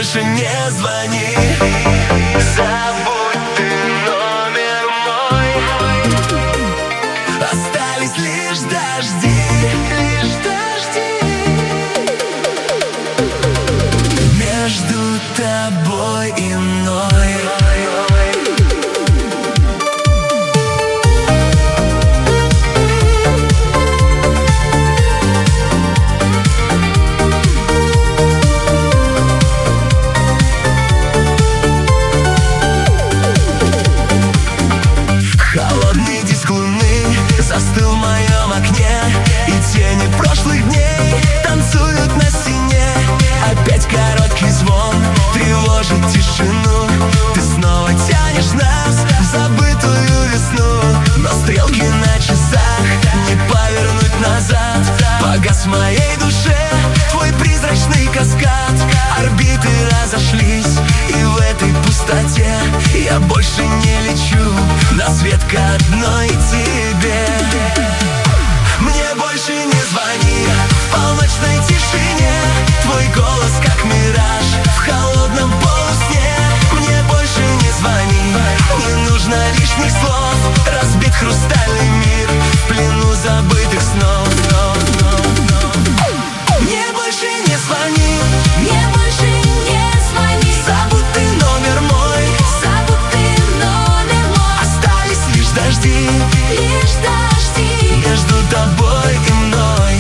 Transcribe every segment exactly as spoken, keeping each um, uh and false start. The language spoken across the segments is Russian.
больше не звони. Забудь ты номер мой. Остались лишь дожди, лишь дожди между тобой и мной. Холодный диск луны застыл в моем окне, и тени прошлых дней танцуют на стене. Опять короткий звон тревожит тишину. Ты снова тянешь нас в забытую весну, но стрелки на часах не повернуть назад. Погас в моей душе твой призрачный каскад. Орбиты разошлись, и в этой пустоте я больше не лечу на свет к одной тебе. Мне больше не звони в полночной тишине. Твой голос как мираж в холодном полусне. Мне больше не звони, не нужно лишних слов. Разбит хрустальный мир в плену забытых снов. Мне больше не звони, мне больше не звони. Забудь ты номер мой, забудь ты номер мой. Остались лишь дожди, лишь дожди между тобой и мной.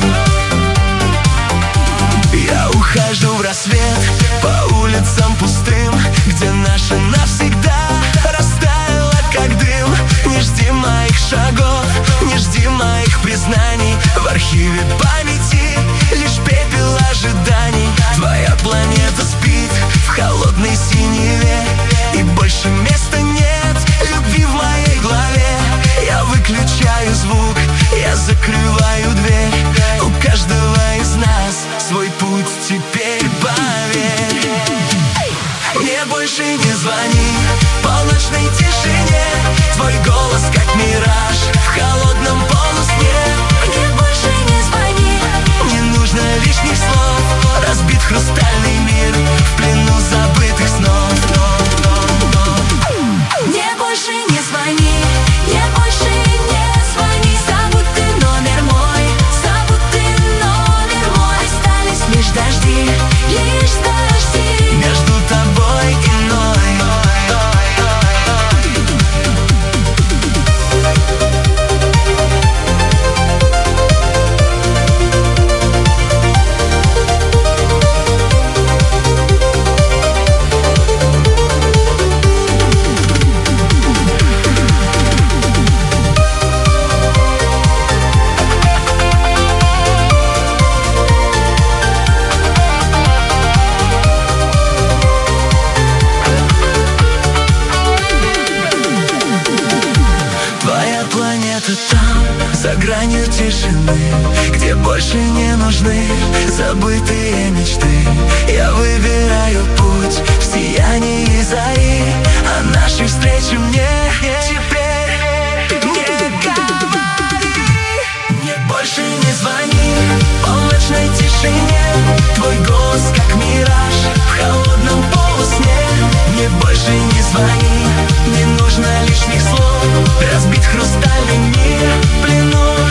Я ухожу в рассвет по улицам пустым, где наша навсегда растаяла как дым. Не жди моих шагов, не жди моих признаний. В архиве памяти лишь пепел ожиданий. Твоя планета спит в холодной синеве, и больше места нет любви в моей голове. Я выключаю звук, я закрываю дверь. У каждого из нас свой путь теперь, поверь. Мне больше не звони в полночной тишине. Твой голос как мираж в холодном полусне. Мне больше не звони, не нужно лишних слов. Разбит хрустальный мир в плену забытых снов. Мне больше не звони, мне больше не звони. Забудь ты номер мой, забудь ты номер мой. Остались лишь дожди, лишь дожди между тобой и мной. За гранью тишины, где больше не нужны забытые мечты. Я выбираю путь в сиянии зари, а нашей встрече мне теперь не говори. Мне больше не звони в полночной тишине. Твой голос как мираж в холодном полусне. Мне больше не звони, не нужно лишних слов. Разбит хрустальный мир в плену